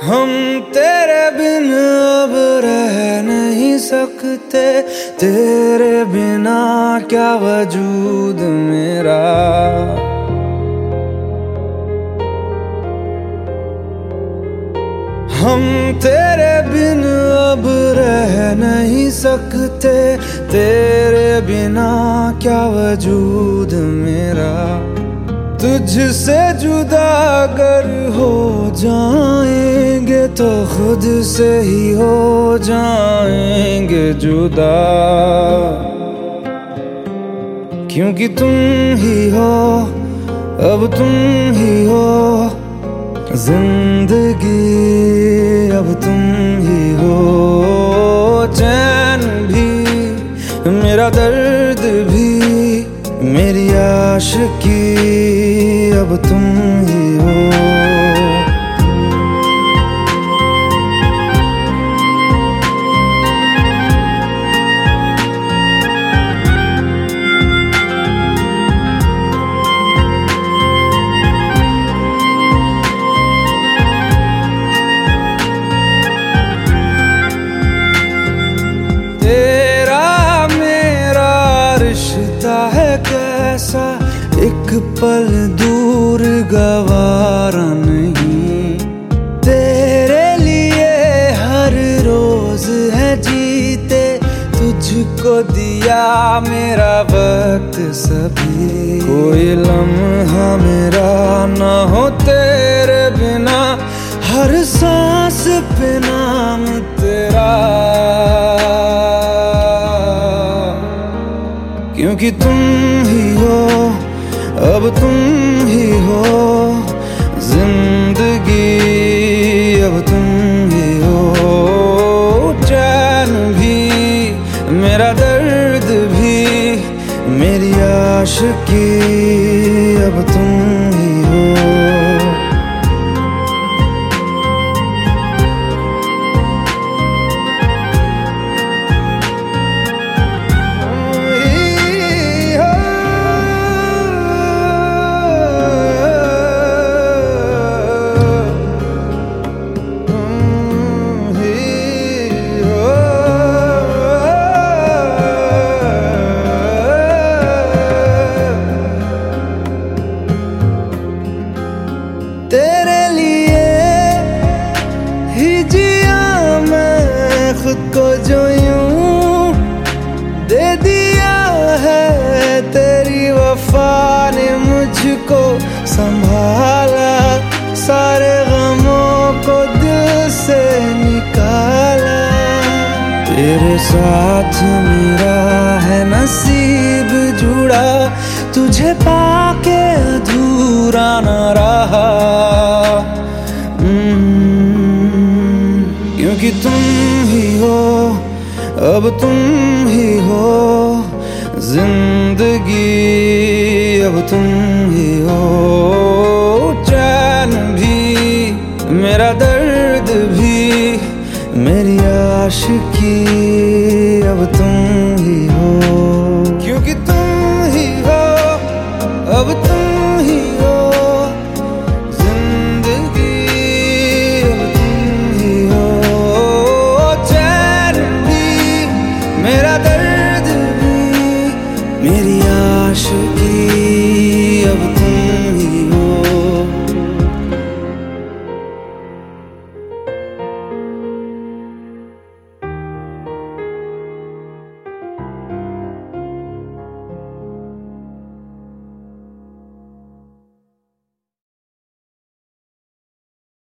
हम तेरे बिन अब रह नहीं सकते, तेरे बिना क्या वजूद मेरा। हम तेरे बिन अब रह नहीं सकते, तेरे बिना क्या वजूद मेरा। तुझसे जुदा अगर हो जाएंगे तो खुद से ही हो जाएंगे जुदा, क्योंकि तुम ही हो, अब तुम ही हो जिंदगी, अब तुम ही हो। चैन भी, मेरा दर्द भी, मेरी आशिकी, अब तुम ही हो। कैसा एक पल दूर गवारा नहीं, तेरे लिए हर रोज है जीते, तुझको दिया मेरा वक्त सभी। कोई लम्हा मेरा ना हो तेरे बिना, हर सांस पे नाम तेरा, क्योंकि तुम ही हो, अब तुम ही हो जिंदगी, अब तुम ही हो। चैन भी, मेरा दर्द भी, मेरी आशिकी, अब तुम ही हो। तेरे लिए ही जिया मैं खुद को, जो यूं दे दिया है तेरी वफा ने मुझको संभाला, सारे गमों को दिल से निकाला। तेरे साथ मेरा है नसीब जुड़ा, तुझे पाके अधूरा न रहा, क्योंकि तुम ही हो, अब तुम ही हो जिंदगी, अब तुम ही हो। चैन भी, मेरा दर्द भी, मेरी आशिकी, अब तुम ही हो।